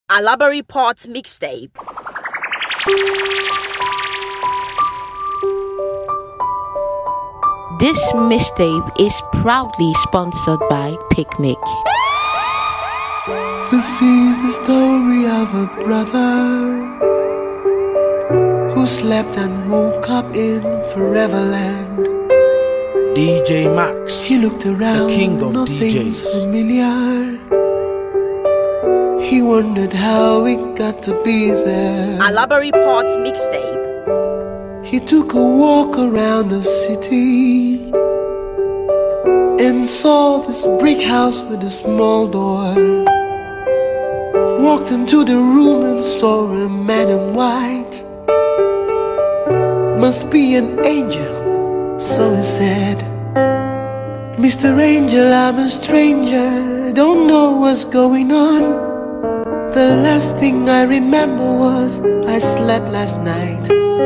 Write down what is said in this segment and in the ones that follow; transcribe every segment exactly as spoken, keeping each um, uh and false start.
Alaba Reports mixtape. This mixtape is proudly sponsored by Picnic. This is the story of a brother who slept and woke up in Foreverland. D J Max, he looked around, the king of nothing's D Js. familiar. He wondered how he got to be there. Alaba Reports mixtape. He took a walk around the city and saw this brick house with a small door. Walked into the room and saw a man in white. Must be an angel, so he said. Mister Angel, I'm a stranger, don't know what's going on. The last thing I remember was I slept last night.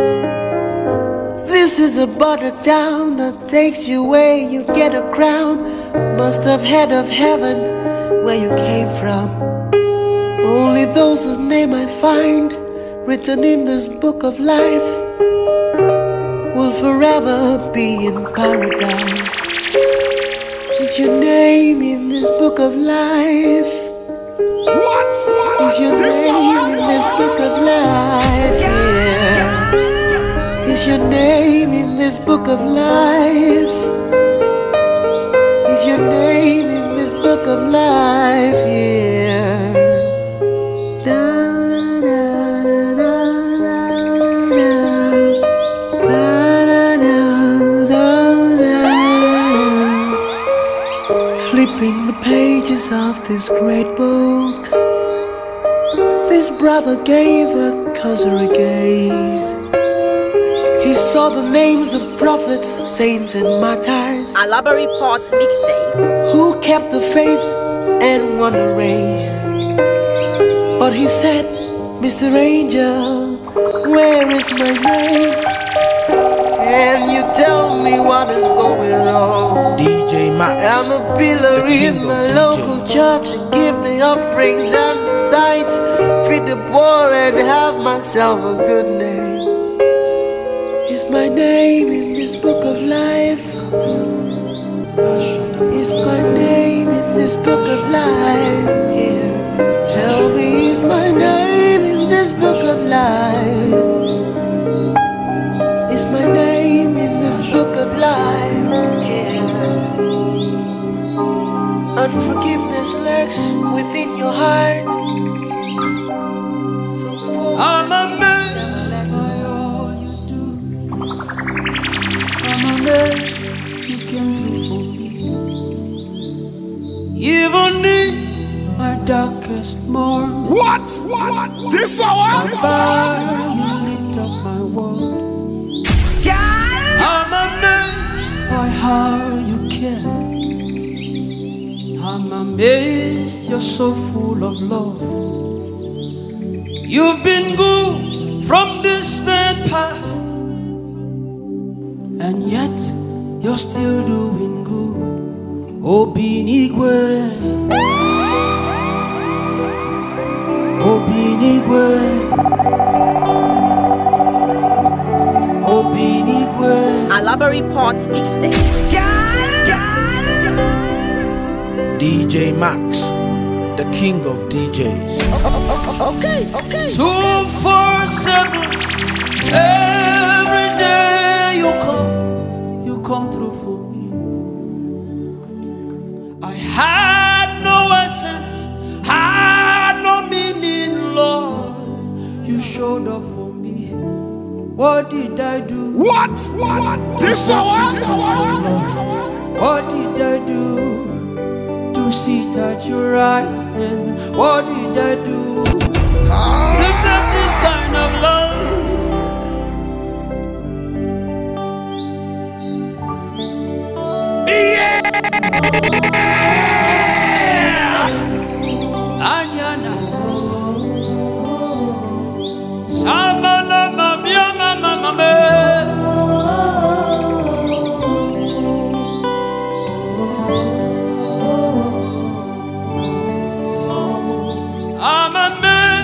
This is a border town that takes you where you get a crown. Must have heard of heaven where you came from. Only those whose name I find written in this book of life will forever be in paradise. Is your name in this book of life? What? Is your name in this book of life? Yeah. Is your name in this book of life? Is your name in this book of life? Yeah. Da, da, da, da, da, da, da, da. Flipping the pages of this great book, this brother gave a cursory gaze. He saw the names of prophets, saints and martyrs, Alaba Reports mixtape. who kept the faith and won the race. But he said, Mister Angel, where is my name? Can you tell me what is going on? D J Max, I'm a pillar in my local church, give the offerings and the tithes, feed the poor and have myself a good name. Is my name in this book of life? Is my name in this book of life? Here, tell me, is my name in this book of life? Is my name in this book of life? Here, unforgiveness lurks within your heart. So I'm amazed by all you do. I'm amazed you came through for me. Even in my darkest moment. What? What? This hour? Baba, you lit up my world. I'm amazed by how you care. I'm amazed you're so full of love. You've been good from distant past, and yet you're still doing good. Obinigwe, Obinigwe, Obinigwe. Alaba Reports mixtape. D J Max, the king of D Js. Okay, okay. Two, four, seven. Every day you come, you come through for me. I had no essence, had no meaning, Lord. You showed up for me. What did I do? What? What? This hour? What did I do to sit at your right hand? What did I do to deserve this kind of love? Anyana, Samana, Mamia, Mama, Mama. I'm a man.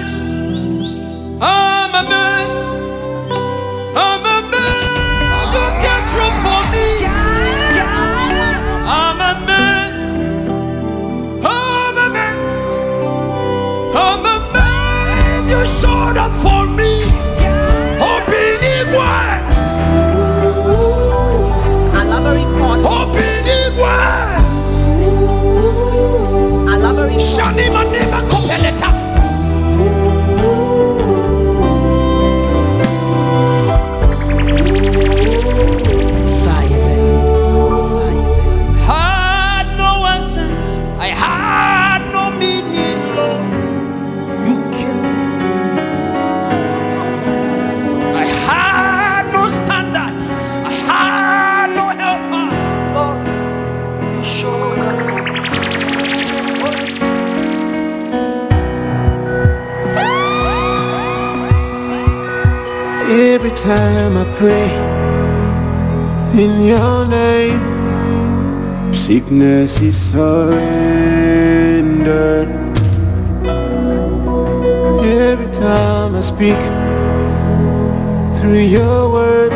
Every time I pray in your name, sickness is surrendered. Every time I speak through your word,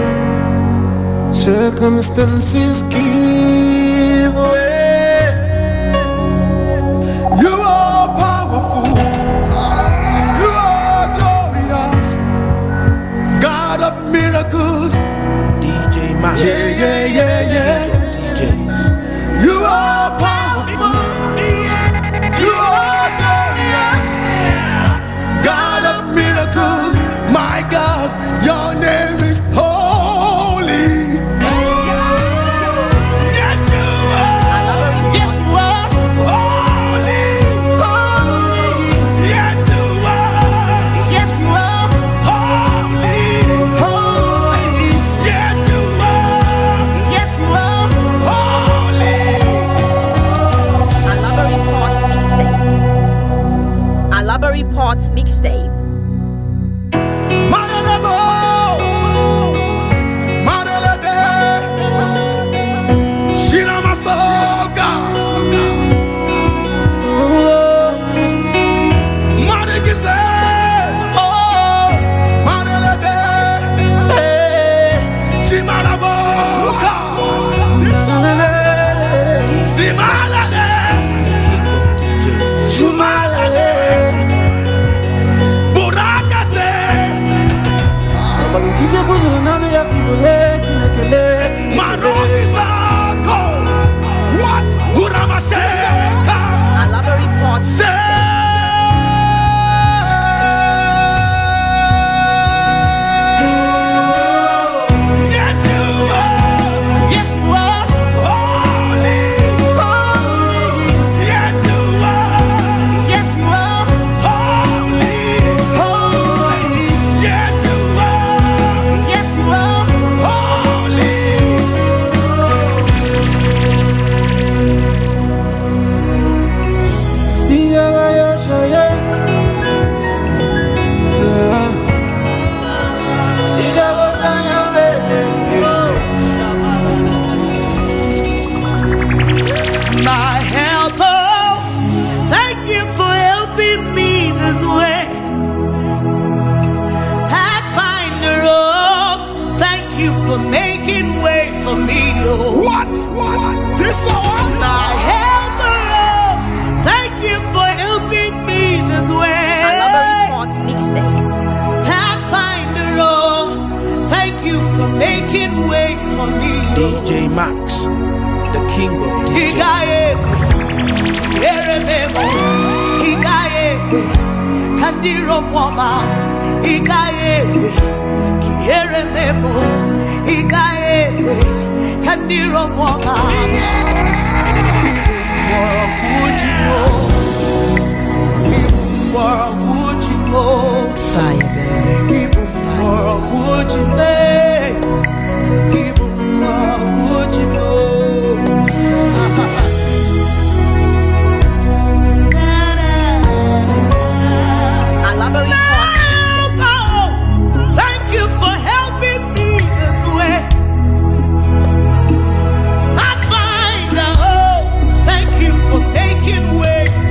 circumstances give way. You are powerful, you are glorious, God of miracles. D J Max. Yeah, yeah, yeah, yeah. D Js. You are powerful, you are glorious, God of miracles. My God, your name is holy. Yes, you are. Yes, you are. Holy, holy. Yes, you are. Yes, you are. Holy, holy. Yes, you are. Yes, you are. Holy. Alaba Reports Mixtape. Alaba Reports Mixtape. Alaba Reports. My helper, thank you for helping me this way. Pathfinder, oh, thank you for making way for me. Oh. What? What? This one? My helper, oh, thank you for helping me this way. Alaba Reports Mixtape. Pathfinder, oh, thank you for making way for me. D J Max, the king of D Js. Kandiro mwama ikayewe kiere memo ikayewe kandiro mwama moro kujimo moro kujimo fire baby moro kujime moro kujimo Alaba Reports Mixtape. Thank you for helping me this way. Pathfinder, oh, thank you for making way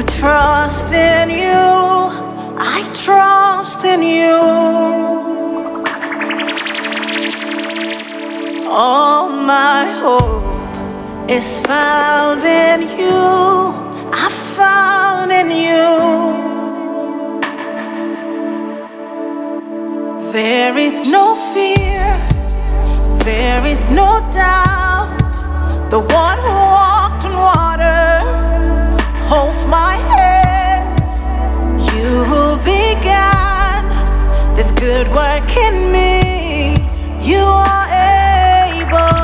trust in you. I trust in you. All my hope is found in you. I found in you. There is no fear, there is no doubt. The one who walked on water holds my hands. You who began this good work in me, you are able.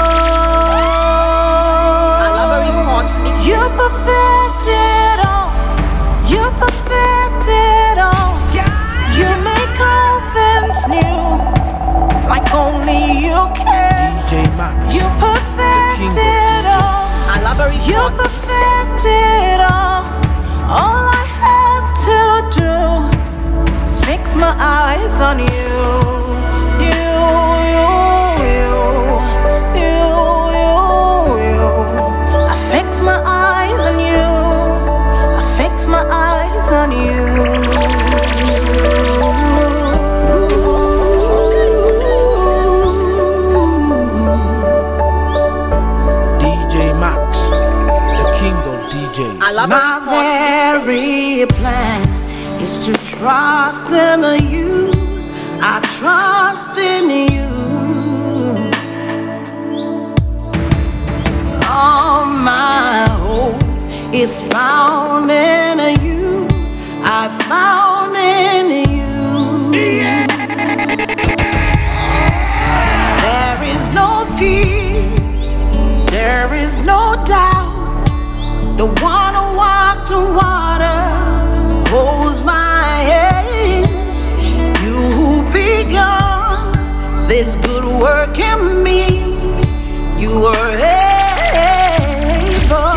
You perfected all. You perfected all. You make all things new, like only you can. D J Max, you perfected all. You perfected all. All I have to do is fix my eyes on you. You, you, you, you, you, you. I fix my eyes on you. I fix my eyes on you. My very plan is to trust in you. I trust in you. All my hope is found in you. I found in you. There is no fear. There is no doubt. The one who walked on water holds my hands. You who begun this good work in me, you are able.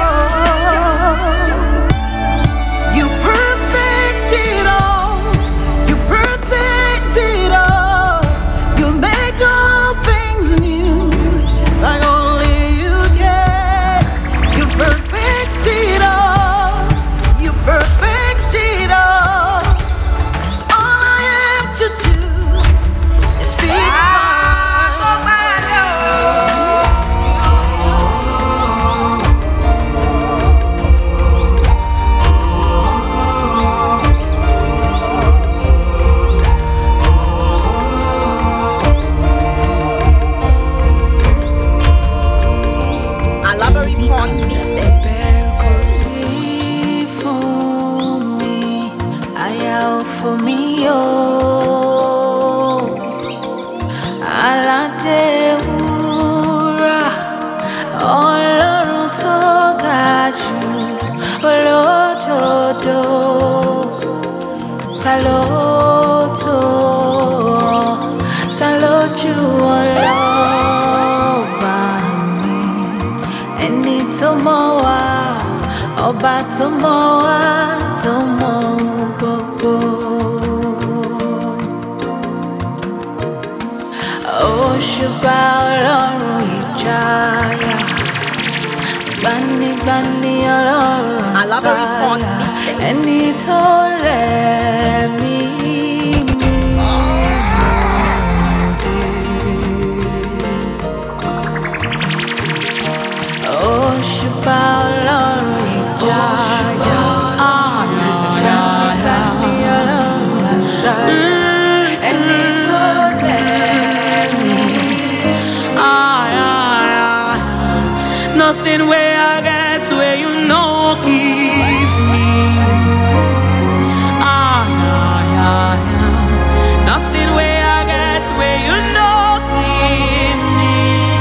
You perfected all. You perfected all. You make all things new, like only you can. You perfect. For me, oh, Aladeura, Ọlọ́run tó ga jù, olódodo, ta ló tó, ta ló jù ọlọ́ba mi, ẹni tó mọ̀ wá, ọba tó mọ̀ wá, tó mọ̀ gbogbo. Òṣùpá Ọlọ́run ìjayà, gbanigbani Ọlọ́run àsáyà, ẹni tó lẹ̀mí mi dé. Òṣùpá Ọlọ́run ìjayà, gbanigbani Ọlọ́run àsáyà. Nothing where I get where you know give me. Ah, yeah, yeah, yeah. Nothing where I get where you know give me.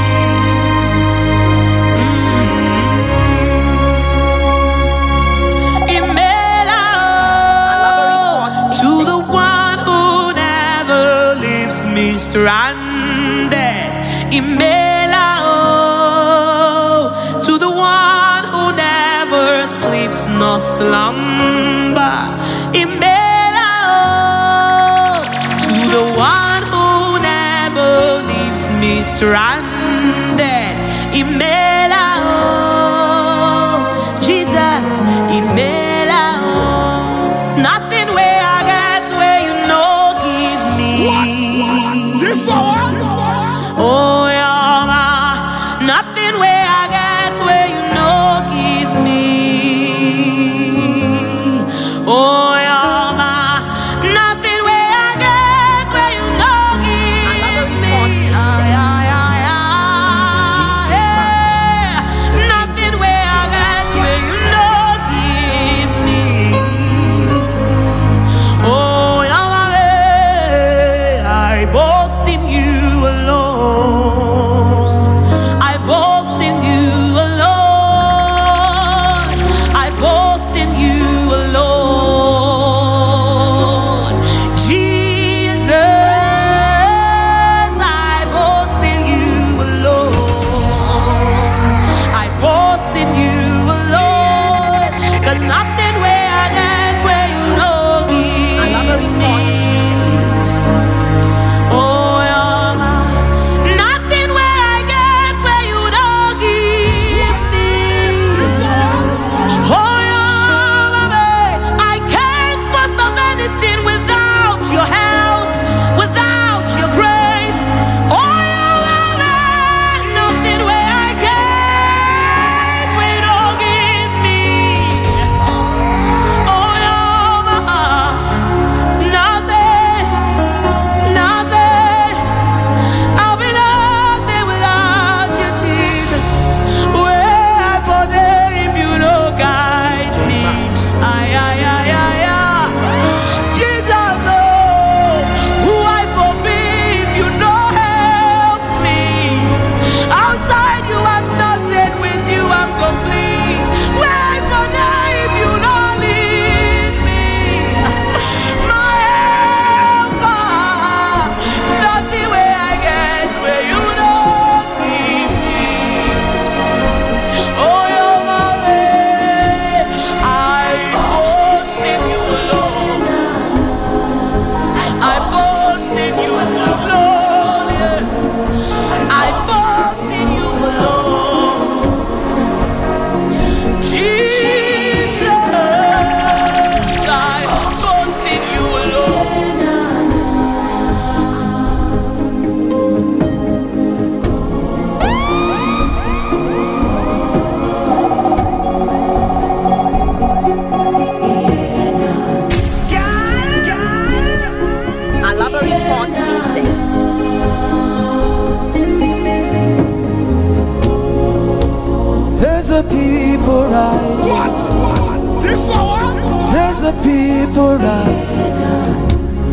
Mm. Imela, to the one who never leaves me stranded. Imela, to the one who never sleeps nor slumber. Imela, to the one who never leaves me stranded. Imela, Jesus, Imela. There's a people rising up,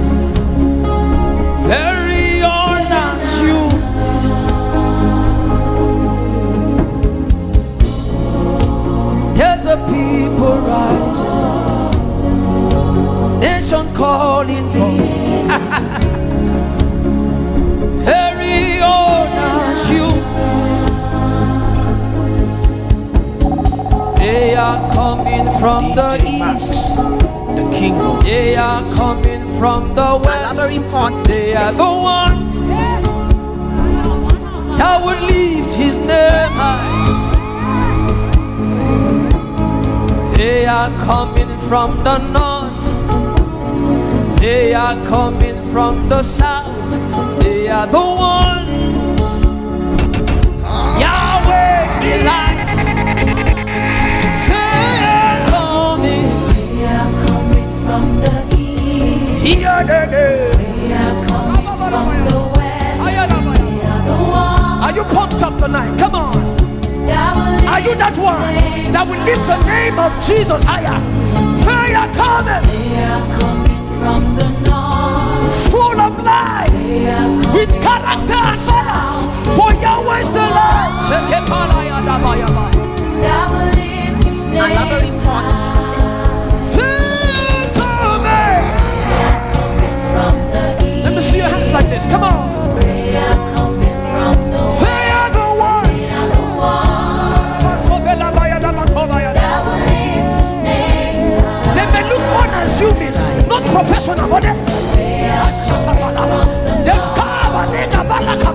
very own as you. There's a people rising up, nation calling for very own as you. They are coming from D J the Max, east, the king of they are coming from the west. They are the ones that will lift his name high. They are coming from the north, they are coming from the south. They are the ones Yahweh's delight. From the east, they are coming from the west. They are the ones. Are you pumped up tonight? Come on. Are you that one that will lift the name of Jesus higher? Fire coming. They are coming from the north, full of life, with character and manners. For Yahweh's the light. that will lift his name. I love a report mixtape. Let me see your hands like this. Come on. They are coming from the west. They are the one. They are the ones that will lift his name. They may look unassuming, not professional, but they, They are coming from the they've come and they got back like a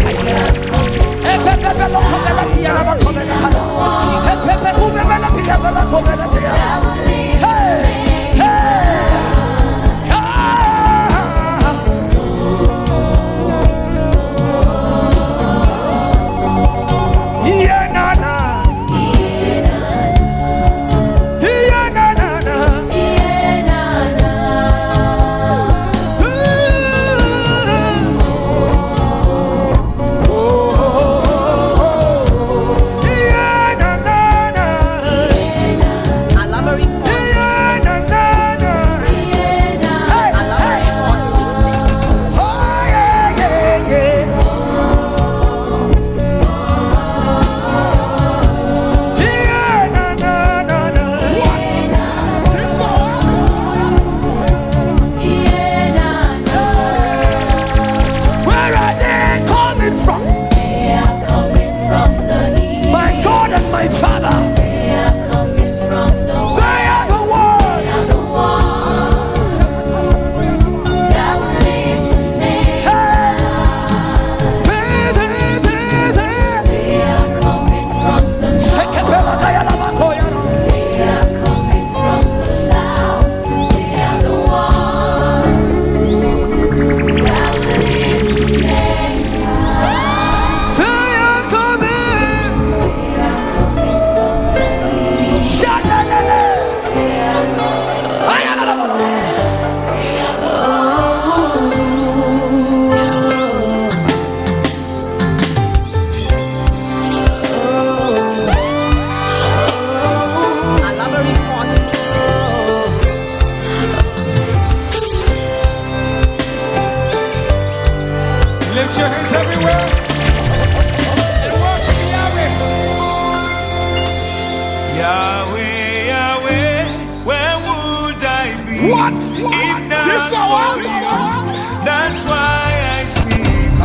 What? If not this for you, that's why I sing.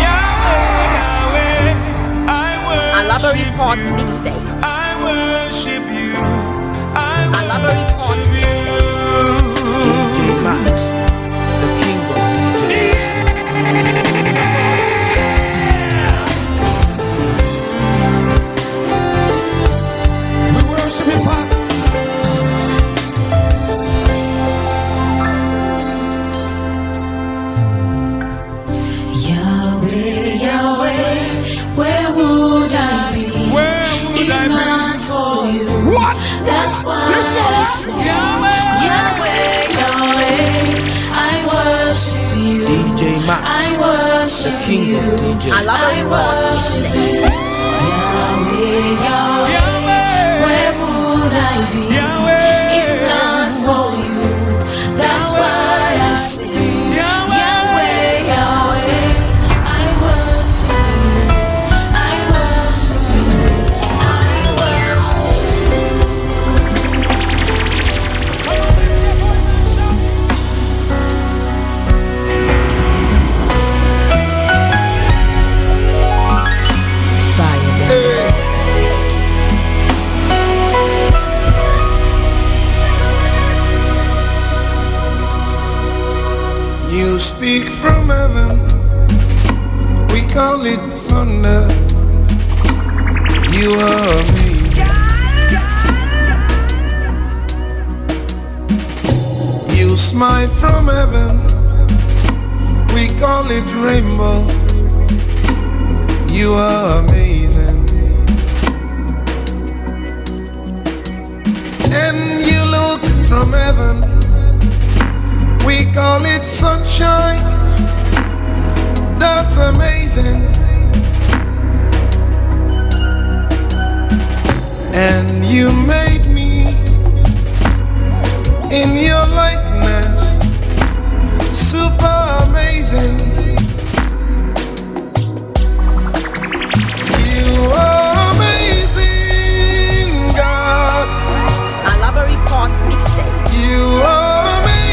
Yahweh, Yahweh, I worship Alaba Report you. mixtape. I worship you. I Alaba Report worship you. D J Max, the king of D Js. We worship you, Father. Where would I be Where would if I be? not for you? What? That's why This I is sing. Yahweh. Yahweh, Yahweh, I worship you. D J Max, I the worship king you. of D Js. Alaba I Report worship mixtape. you. Yahweh, Yahweh, Yahweh. where would I be Yahweh. if not for you? You speak from heaven, we call it thunder. You are amazing. You smile from heaven, we call it rainbow. You are amazing. And you look from heaven, we call it sunshine. That's amazing. And you made me in your likeness, super amazing. You are amazing, God. Alabari Port Mixtape. You are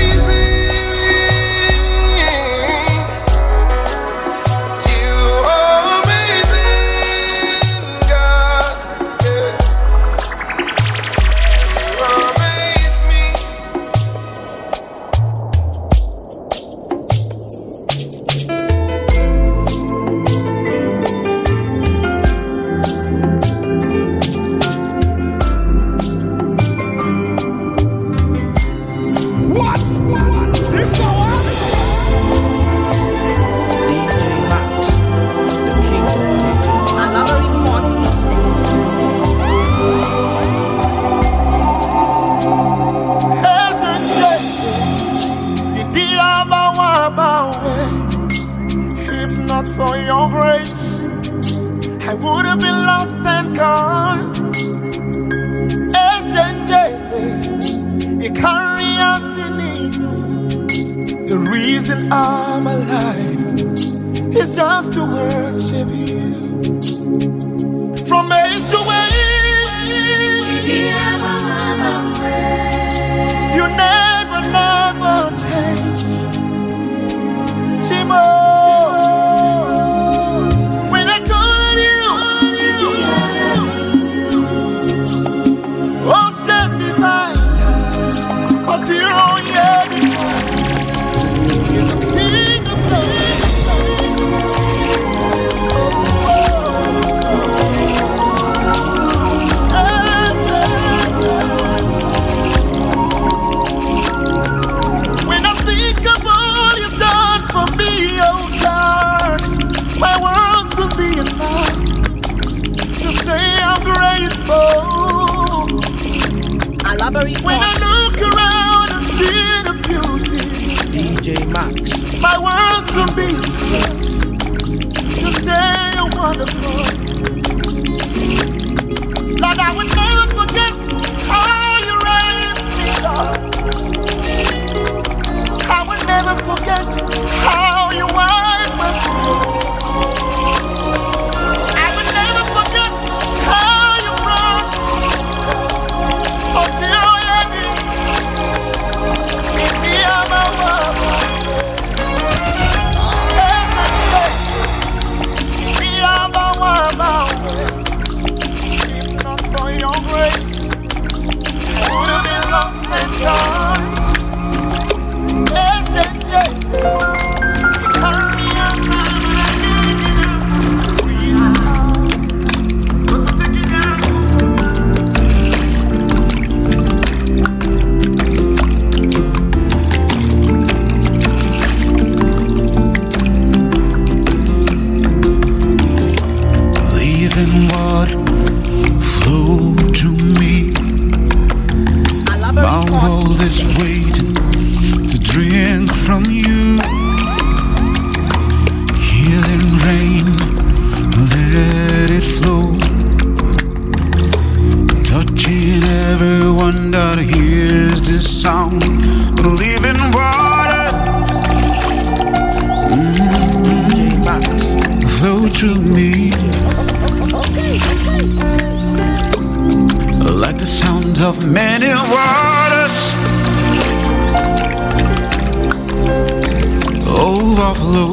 for your grace, I would have been lost and gone. Ancient days, you carry us in it. The reason I'm alive is just to worship you. From age to age, you never, never change. Shimo. When I look around and see the beauty, D J Max, my words will be enough to say you're wonderful. Lord, I will never forget how you raised me up. I will never forget how you wiped my tears. I will never forget how you brought me until of many waters overflow.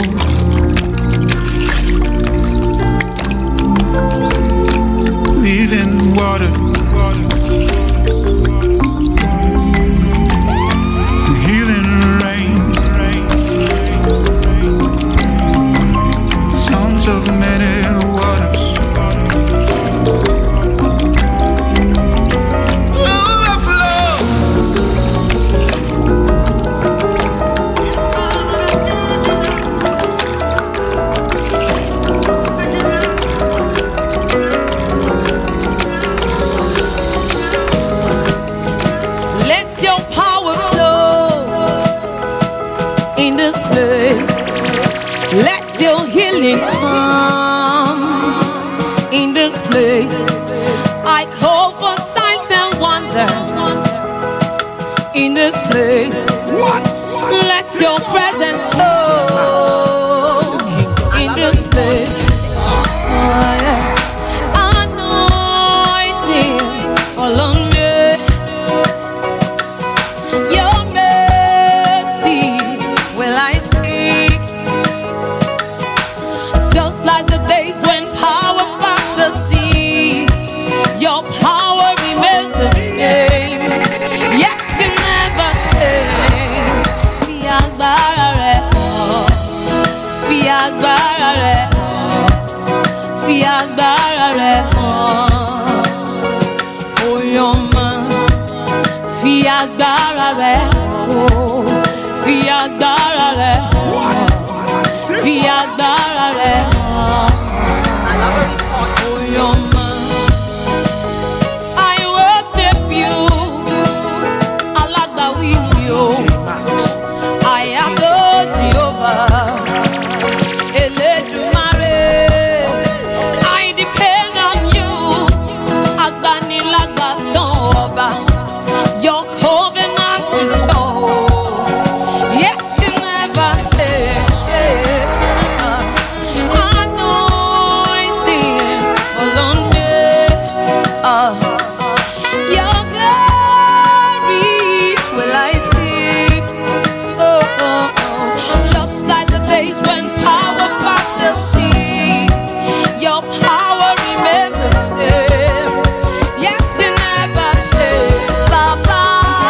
Living water, healing rain, feeling calm in this place. I call for signs and wonders in this place. What? Let your presence show in this place. Oh, yeah. Anointing follow me. Your mercy will I see. Just like the days when power packed the sea, your power remains the same. Yes, you never change. Fi agbára rẹ̀ hàn, fi agbára rẹ̀ hàn, fi agbára rẹ̀ hàn. Oyoma, fi agbára rẹ̀ hàn, fi agbára rẹ̀ hàn, fi agbára rẹ̀ hàn. Oyoma, I worship you. Alagbawi mi o, I adore Jehovah. Elédùmarè, I depend on you. Agbanilágbàtàn ọba, your covenant is sure. Yes, you never change. Anointing follow me. Uh, Your glory will I see. Oh, oh, oh. Just like the days when power packed the sea, your power remains the same. Yes, you never change. Baba,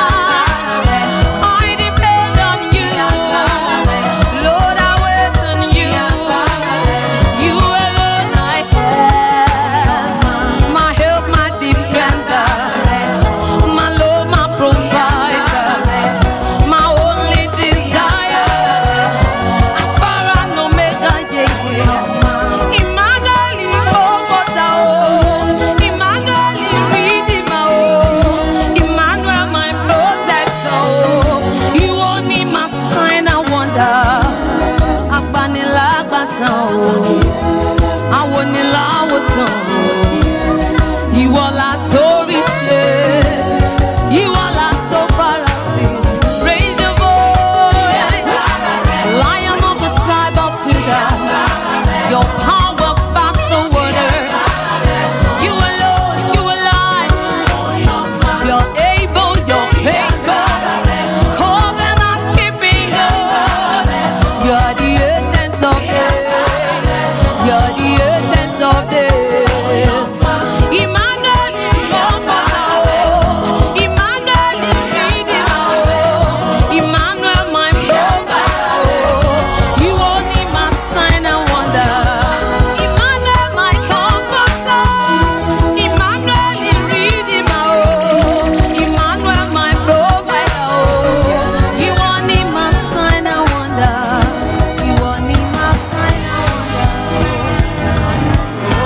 I depend on you. Lord, I wait on you. You alone I have. My help, my defender. My Lord, my provider. My only desire. Alpha and Omega, yeah. Emmanuel, Jehovah, oh. Emmanuel, Redeemer, oh. Emmanuel, my protector, oh. You only my sign and wonder. Agbanilágbàtàn, oh. Awoniláwòtán, oh. Ìwọ la torí ṣe, ìwọ la tó fara sí. Raise your voice, Lion of the tribe of Judah. Your power back the water. You alone, you alive. You're able, you're faithful. Covenant keeping God. You're the essence of this. You're the essence of this. Emmanuel, Jehovah, oh. Emmanuel, Redeemer, oh. Emmanuel, my provider, oh. You only my sign and wonder. Emmanuel, my comforter. Emmanuel, Redeemer, oh. Emmanuel, my provider, oh. You only my sign and wonder. You only my sign and wonder.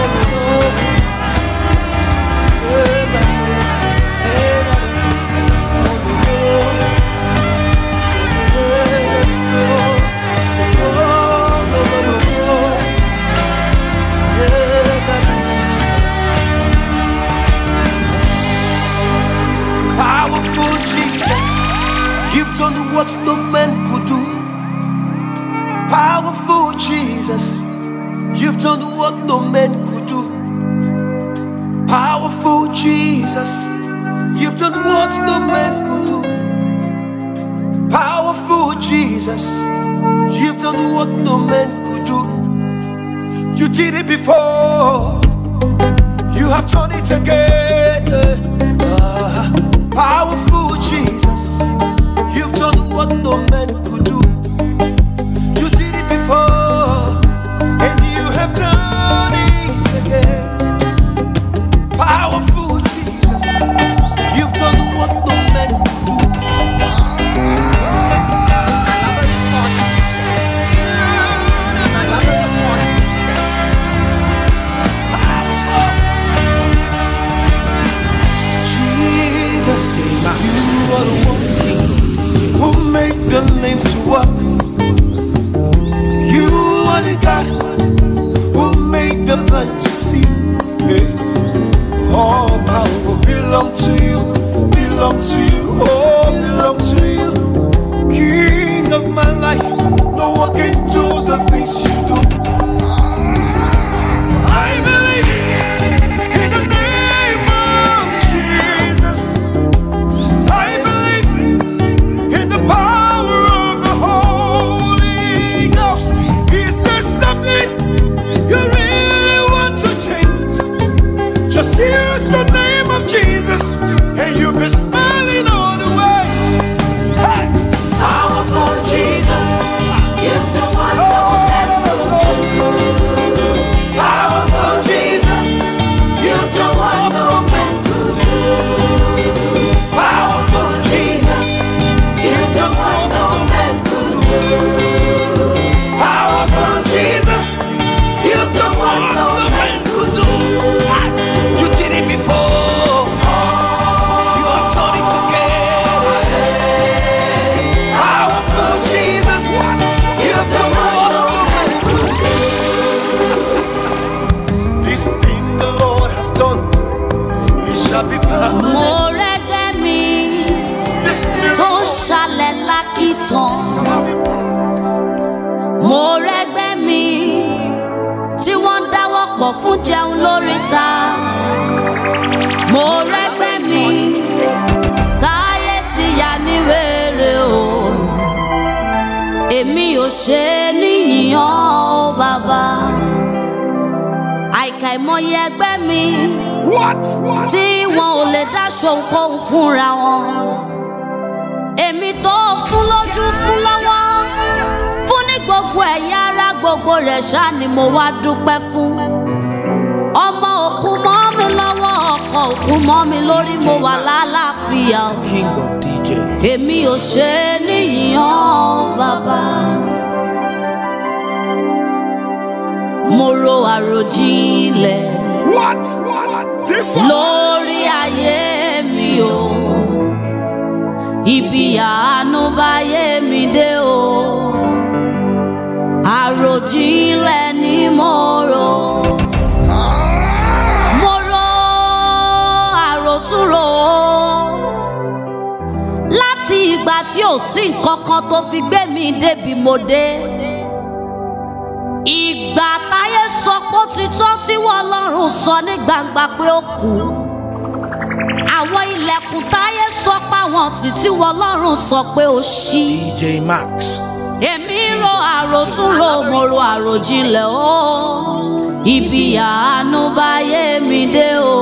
Powerful Jesus, you've done what no man could do. Powerful Jesus, you've done what no man could do. Powerful Jesus, you've done what no man could do. Powerful Jesus, you've done what no man could do. You did it before, you have done it again. Ah, powerful Jesus, you've done what no man could do. You did it before, and you have done it again. Powerful Jesus, you've done what no man could do. the lame to walk. You are the God tán. Mo rẹ́gbẹ́ mi tí wọ́n ń dáwọ́ pọ̀ fún jẹun lóríta. Mo rẹ́gbẹ́ mi táyé ti yà ní wèrè o. Èmi ò ṣe níyìyàn o bàbá. Àìkà ìmọye ẹgbẹ́ mi tí wọn ò lè dáṣọ ohunkóhun fúnra wọn. Èmi tó fún lójú fún lọ́wọ́, fún ní gbogbo ẹ̀yà ara gbogbo rẹ̀ ṣá ni mo wá dúpẹ́ fún. Ọmọ òkú mọ́ mi lọ́wọ́, ọkọ òkú mọ́ mi lórí, mo wà lálàáfíà. King of D J. Èmi ò ṣe níyìyàn bàbá. Mo ro àròjinlẹ̀ lórí ayé mi o. Ibi àánú báyé mi dé o. Àròjinlẹ̀ ni mo rò. Mo ro àròtúnrò láti ìgbà tí ò sí nǹkan kan tó fi gbé mi débi mo dé. Ìgbà táyé sọ pé ó ti tán tí wọ́n Ọlọ́run sọ ní gbangba pé ó kù. Àwọn ilẹ̀kùn táyé sọ pé àwọn títí wọ́n Ọlọ́run sọ pé ó ṣí. D J Max. Èmi ro àròtúnrò, mo ro àròjinlẹ̀ o. Ibi àánú báyé mi dé o.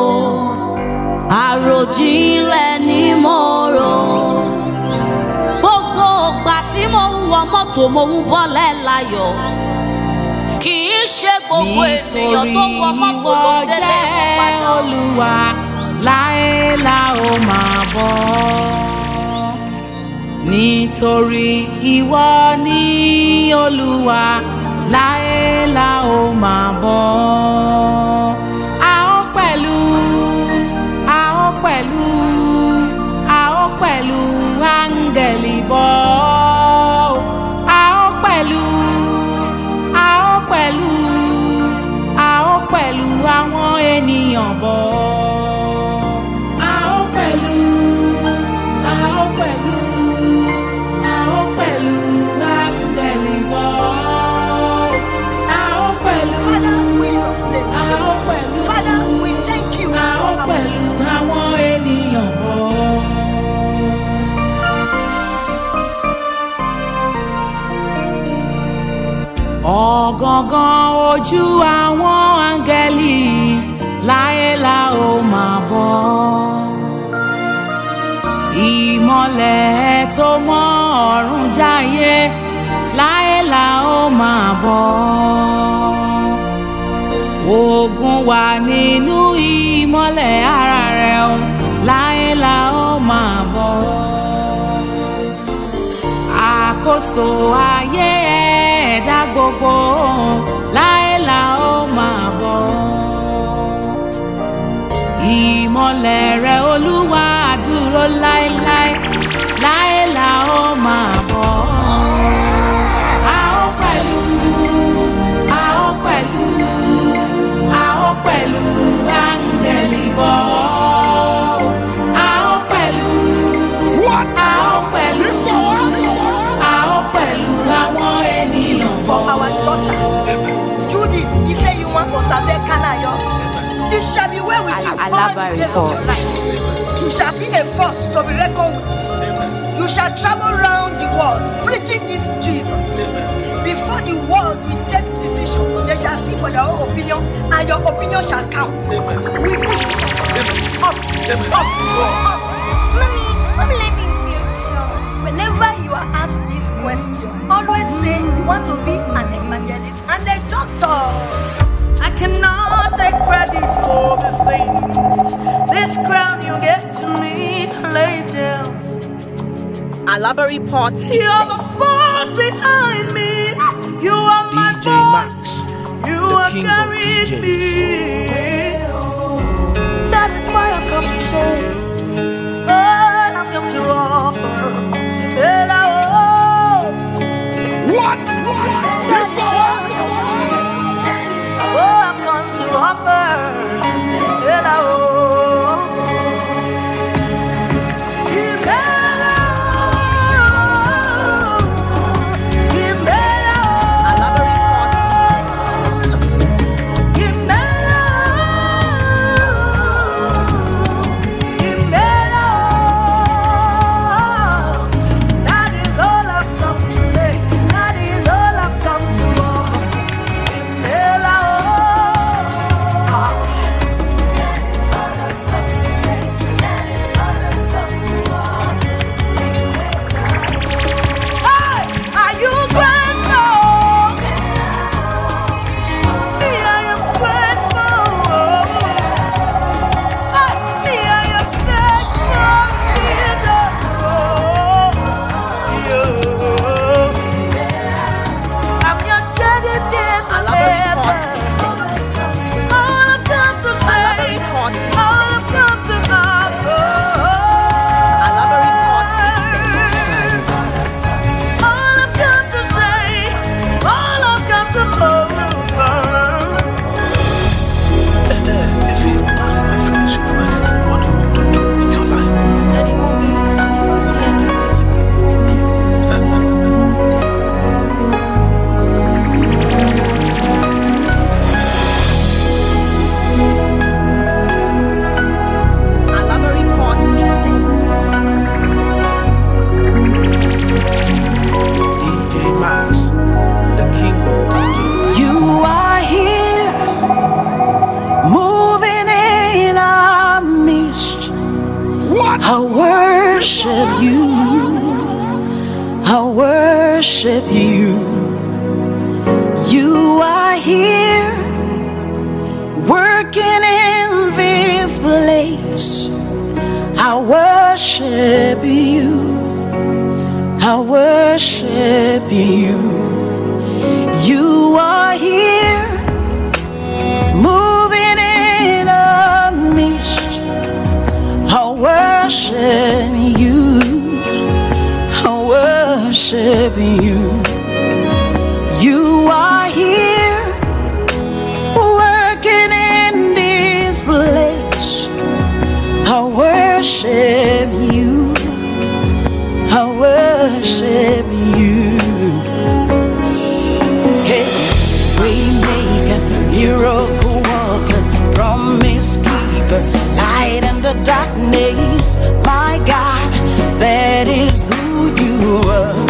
Àròjinlẹ̀ ni mo rò. Gbogbo ìgbà tí mo ń wọ mọ́tò mo ń bọ́lẹ̀ láyọ̀. Kì í ṣe gbogbo ènìyàn tó wọ mọ́tò ló délé wọn padà. Olúwa láé la ó máa bọ̀. Nítorí ìwọ ni Olúwa láé la ó máa bọ̀. A ó pẹ̀lú, a ó pẹ̀lú, a ó pẹ̀lú áńgẹ̀lì bọ̀. A ó pẹ̀lú, a ó pẹ̀lú, a ó pẹ̀lú àwọn ènìyàn bọ̀. A ó pẹ̀lú, a ó pẹ̀lú, a ó pẹ̀lú áńgẹ̀lì bọ̀. A ó pẹ̀lú, a ó pẹ̀lú, Father, we thank you. a ó pẹ̀lú àwọn ènìyàn bọ̀. Ọ̀gangan ojú àwọn áńgẹ́lì láé la ó máa bọ̀. Ìmọ́lẹ̀ tó mọ́ ọ̀run jáyé láé la ó máa bọ̀. Ògo wà nínú ìmọ́lẹ̀ ara rẹ̀ o láé la ó máa bọ̀. Àkóso ayé ẹ̀dá gbogbo láé la ó máa bọ̀. Ìmọ́lẹ̀ rẹ̀ Olúwa dúró láéláé, láé la ó máa bọ̀. A ó pẹ̀lú, a ó pẹ̀lú, a ó pẹ̀lú áńgẹ̀lì bọ̀. A ó pẹ̀lú, a ó pẹ̀lú, a ó pẹ̀lú àwọn ènìyàn bọ̀. For our daughter, Judith Ifeyinwa Osave Kanayo, you shall be well with you all the days of your life. You shall be a force to be reckoned with. You shall travel around the world preaching this Jesus. Before the world will take decision, they shall see for your own opinion, and your opinion shall count. We push you up, up, up, up. Mommy, what will I be in future? Whenever you are asked this question, always say you want to be an evangelist and a doctor. I cannot take credit for these things. This crown you gave to me, lay down. Alabari Port You're the force behind me. You are my D J Max, you the are king of carried D Js. me. That is why I've come to say, oh, I've come to offer. What? This oh, I've come to offer. I'll worship you. You are here, working in this place. I'll worship you. I'll worship you. You are here, moving in our midst. I'll worship you. I'll worship you. You are here, working in this place. I'll worship you. I'll worship you. Hey, Waymaker, miracle worker, promise keeper, light in the darkness. My God, that is who you are.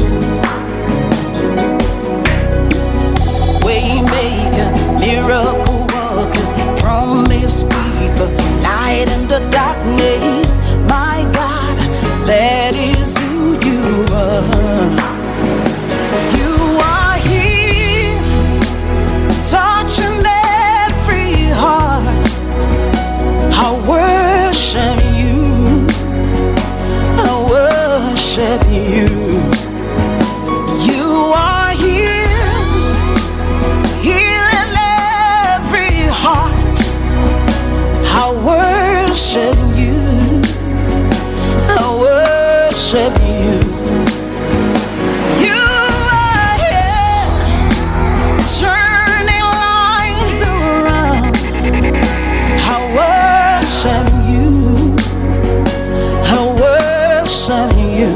Waymaker, miracle worker, promise keeper, light in the darkness. My God, that is who you are. You are here, touching every heart. I worship you. I worship you. You are here, healing every heart. I worship you. I worship you. You are here, turning lives around. I worship you. I worship you.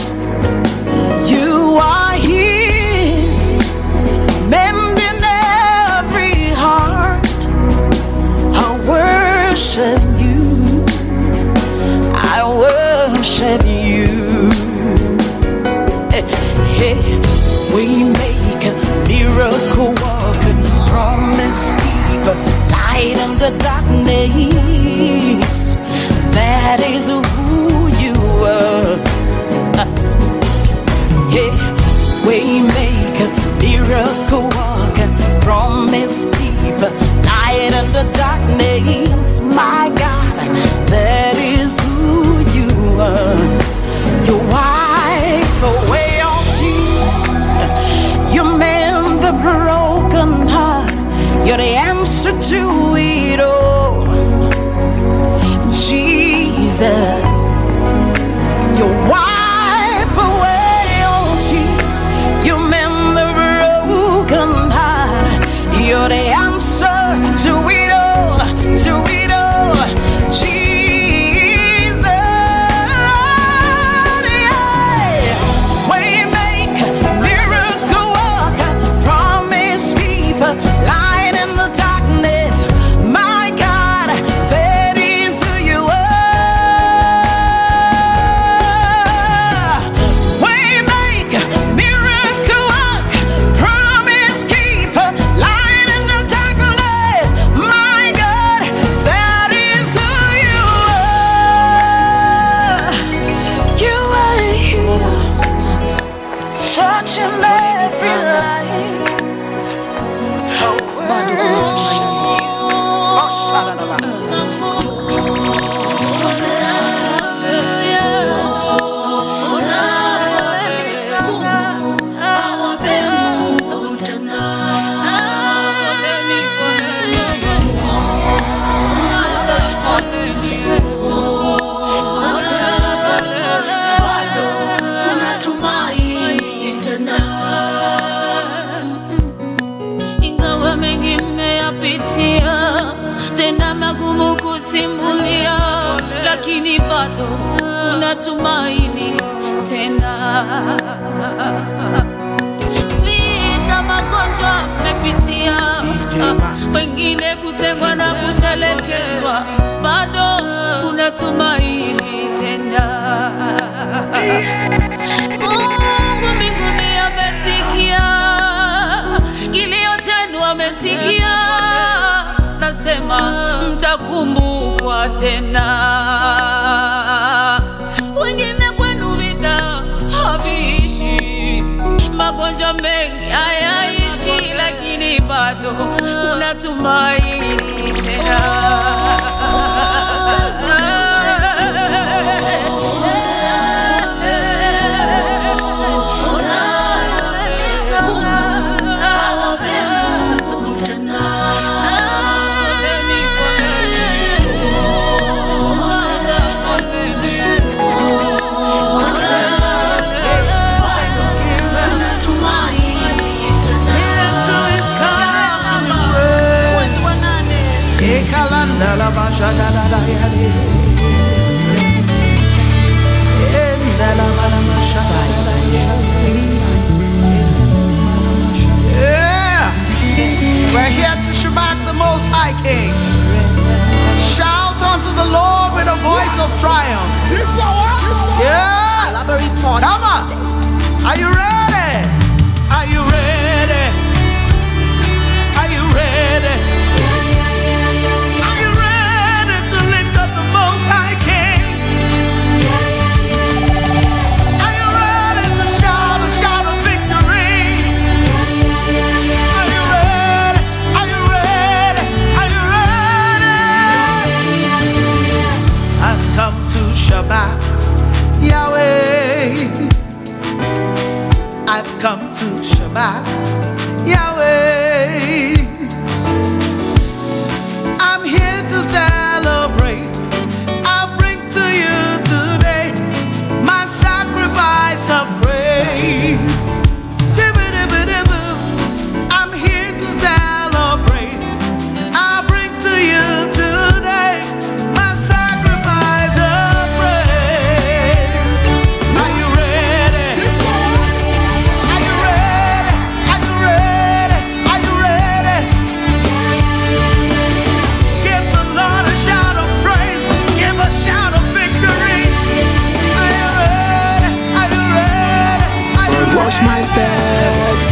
You are here, mending every heart. I worship you. I worship you. Hey, hey. We make a miracle worker, promise keeper, light in the darkness. That is who you are. Hey, we make a miracle worker, promise keeper, light in the darkness. My God, that is who you are. You wipe away all tears. You mend the broken heart. You're the answer to it all. Jesus, you wipe away all tears. You mend the broken heart. You're the answer to it all, to it all. Jesus, yeah. Waymaker, miracle worker, promise keeper, light in the darkness. My God, that is who you are. Waymaker, miracle worker, promise keeper, light in the darkness. My God, that is who you are. You are here, touching every life. I worship you. Ingawa mengi mmeyapitia, tena magumu kusimulia, lakini bado kuna tumaini tena. Vita, magonjwa mmepitia, wengine kutengwa na kutelekezwa, bado kuna tumaini tena. Mungu mbinguni amesikia kilio chenu, amesikia. Nasema mtakumbukwa tena. Wengine kwenu vita haviishi, magonjwa mengi hayaishi, lakini bado unatumaini tena. La basha da da da ya de, enda la mala masha da da ya. Yeah, we're here to Shabbat the Most High King. Shout unto the Lord with a voice of triumph. Yeah, come on. Are you ready? Are you ready? Are you ready? Shabbat Yahweh, I've come to Shabbat Yahweh. I'm here to celebrate. I'll bring to you today my sacrifice of praise. I'm here to celebrate. I'll bring to you today my sacrifice of praise. Are you ready? Are you ready? Are you ready? Are you ready? Give the Lord a shout of praise. Give a shout of victory. Are you ready? Are you ready? Are you ready? Watch my steps.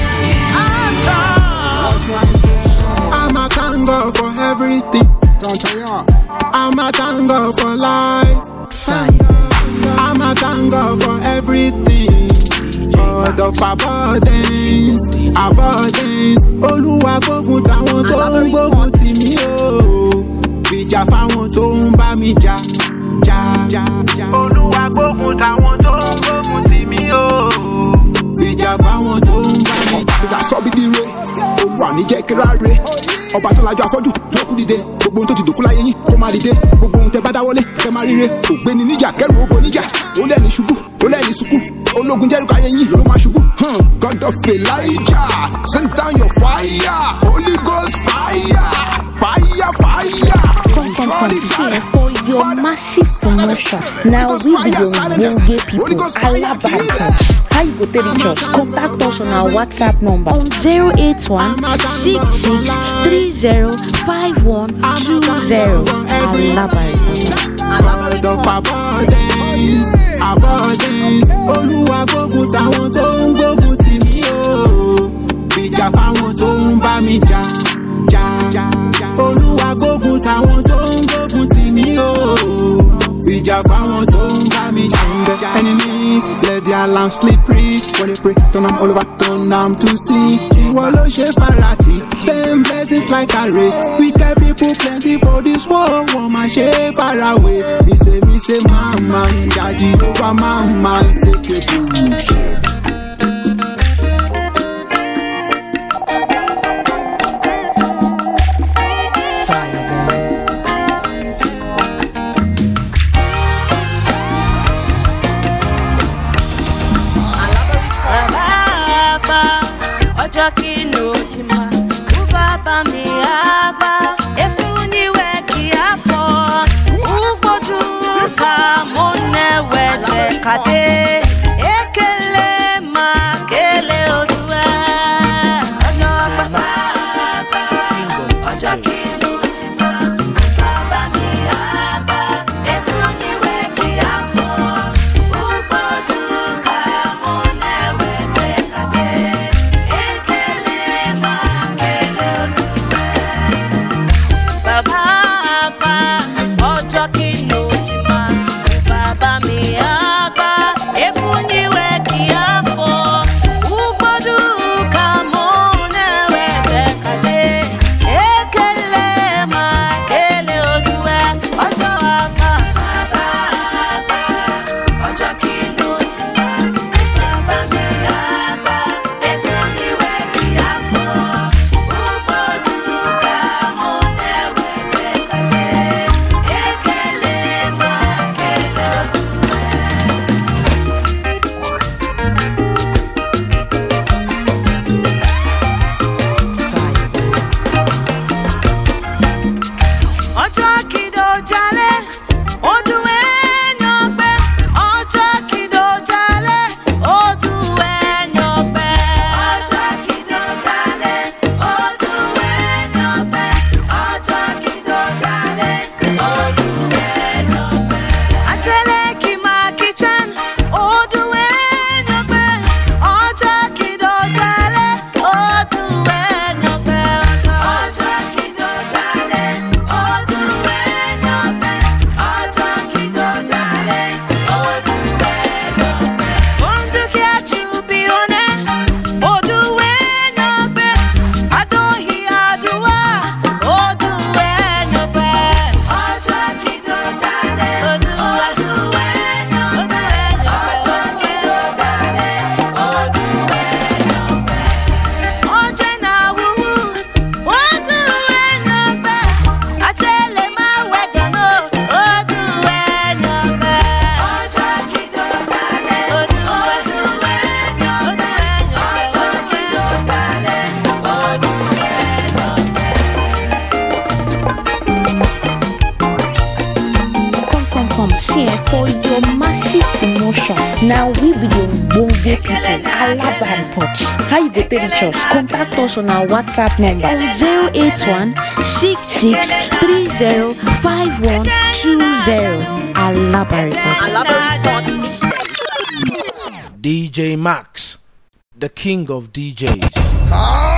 I'm a tango for everything. I'm a tango for life. I'm a tango for everything. God of abundance, abundance. Olúwa gbógun táwọn tó ń gbógun tì mí o. Fìjà fáwọn tó ń bá mi jà, jà, jà, jà. Olúwa gbógun táwọn tó ń gbógun tì mí o. Fìjà fáwọn tó ń bá mi jà. Ìjà sọ bí dire, Olúwa ní jẹ́ kíra re. Ọba tó lajú afọ́jú ló kú dìde. Gbogbo ohun tó ti dòkú láyé yín kó má dìde. Gbogbo ohun tẹ bá dáwọ́lé kẹ má ríre. Ògbéni níjà kẹrù ogo níjà. Ó lẹ́ni ṣubú, ó lẹ́ni sunkún. Ológun Jẹ́ríkò ayé yín ló máa ṣubú. God of Elijah, send down your fire. Holy Ghost fire, fire, fire. Come, come, come, see, for your massive promotion. Now we be your Wonge people, Alabama. How you go tell each other? Contact us on our WhatsApp number on zero eight one six six three zero five one two zero. God of abundance, abundance. Olúwa gbógun táwọn tó ń gbógun tì mí o. Fìjà fáwọn tó ń bá mi jà, jà, jà. Olúwa gbógun táwọn tó ń gbógun tì mí o. Fìjà fáwọn tó ń bá mi jà. Enemies let their lamp slippery. When they pray, turn them all over, turn them to see. Ìwọ ló ṣe farati, same blessings like a ray. We get people plenty for this world, wọ́n máa ṣe faraway. Mi say, mi say, mama, daddy over mama, say kebush. Kade ekele makele Olúwa ọjọ́ pàpà ọjọ́ kìlú ti máa bàbá mi àgbà efun níwẹ̀ kí á fọ́ ugbọ́dù ká mọ́ nẹ́wẹ̀ tẹ̀ kade ekele See, for your massive promotion, now we be the Bongo people, Alaba Report. How you go take reach us? Contact us on our WhatsApp number zero eight one six six three zero five one two zero. Alaba Report. Alaba Report. D J Max, the king of D Js.